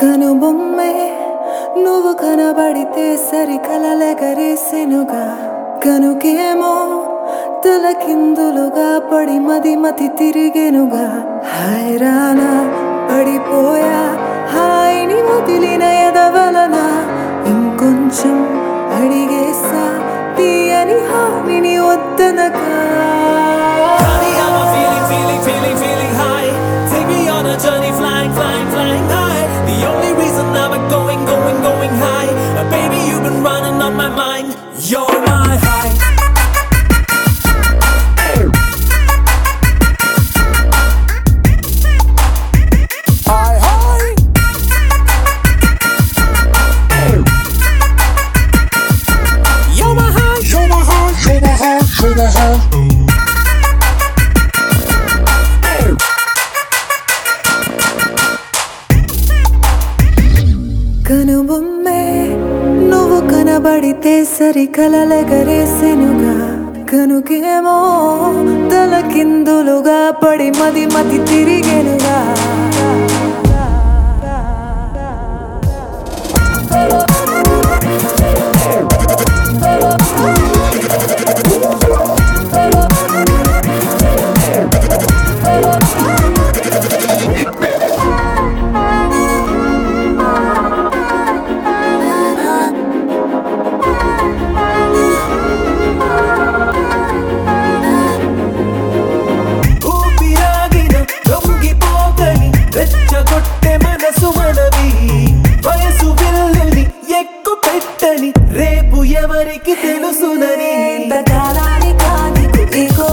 కనుబొమ్మే నువ్వు కనబడితే సరి కలలెగరేసెనుగా కనుకేమో తలకిందులుగా పడి మతి తిరిగెనుగా హైరానా పడిపోయా హాయిని వదిలిన ఎదవలన ఇంకొంచెం అడిగేసా తీయని హానిని వద్దనగా Journey flying high. The only reason I'm going high. Baby, you've been running on my mind. You're my high. You're my high. You're my high. You're my high. You're my high. కనుబొమ్మే నువ్వు కనబడితే సరి కలలెగరేసెనుగా కనుకేమో తలకిందులుగా పడి మతి తిరిగెనుగా రేపు ఎవరికి తెలుసునని ఇంతకాలానికి నీకు